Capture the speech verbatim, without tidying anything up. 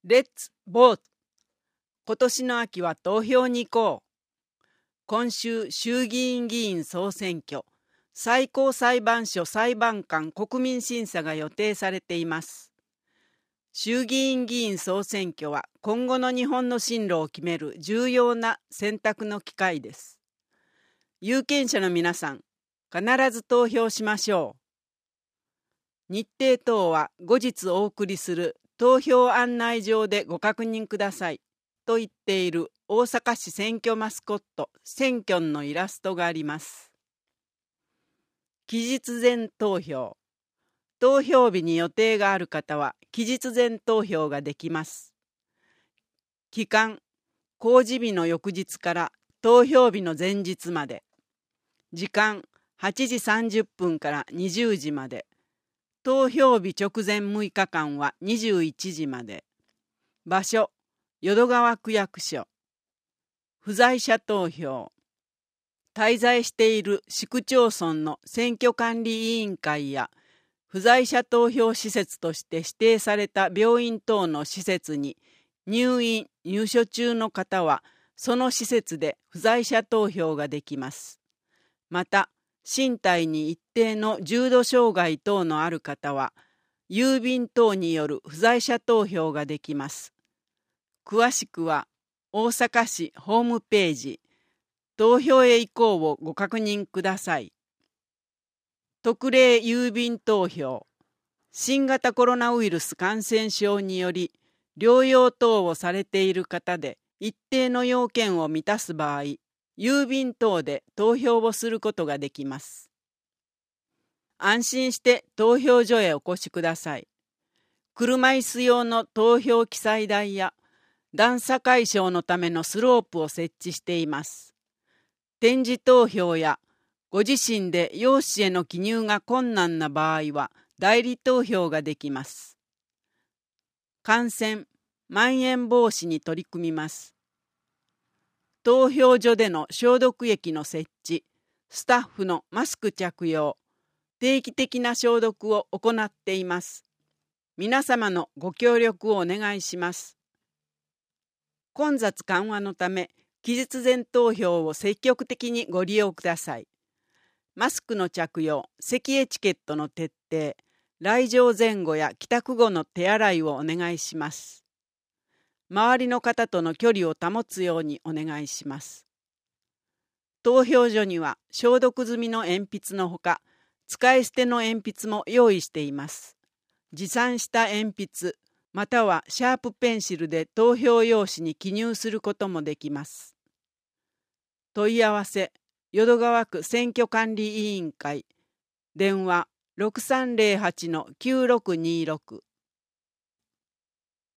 レッツボート。今年の秋は投票に行こう。今週衆議院議員総選挙、最高裁判所裁判官国民審査が予定されています。衆議院議員総選挙は今後の日本の進路を決める重要な選択の機会です。有権者の皆さん、必ず投票しましょう。日程等は後日お送りする投票案内状でご確認くださいと言っている大阪市選挙マスコット選挙のイラストがあります。期日前投票。投票日に予定がある方は期日前投票ができます。期間、公示日の翌日から投票日の前日まで。時間、はちじさんじゅっぷんからにじゅうじまで。投票日直前むいかかんはにじゅういちじまで。場所、淀川区役所。不在者投票。滞在している市区町村の選挙管理委員会や不在者投票施設として指定された病院等の施設に入院・入所中の方はその施設で不在者投票ができます。また、身体に一定の重度障害等のある方は郵便等による不在者投票ができます。詳しくは大阪市ホームページ投票へ行こうをご確認ください。特例郵便投票。新型コロナウイルス感染症により療養等をされている方で一定の要件を満たす場合、郵便等で投票をすることができます。安心して投票所へお越しください。車椅子用の投票記載台や段差解消のためのスロープを設置しています。点字投票やご自身で用紙への記入が困難な場合は代理投票ができます。感染・まん延防止に取り組みます。投票所での消毒液の設置、スタッフのマスク着用、定期的な消毒を行っています。皆様のご協力をお願いします。混雑緩和のため、期日前投票を積極的にご利用ください。マスクの着用、席エチケットの徹底、来場前後や帰宅後の手洗いをお願いします。周りの方との距離を保つようにお願いします。投票所には消毒済みの鉛筆のほか、使い捨ての鉛筆も用意しています。持参した鉛筆、またはシャープペンシルで投票用紙に記入することもできます。問い合わせ、淀川区選挙管理委員会、電話ろくさんぜろはちのきゅうろくにろく。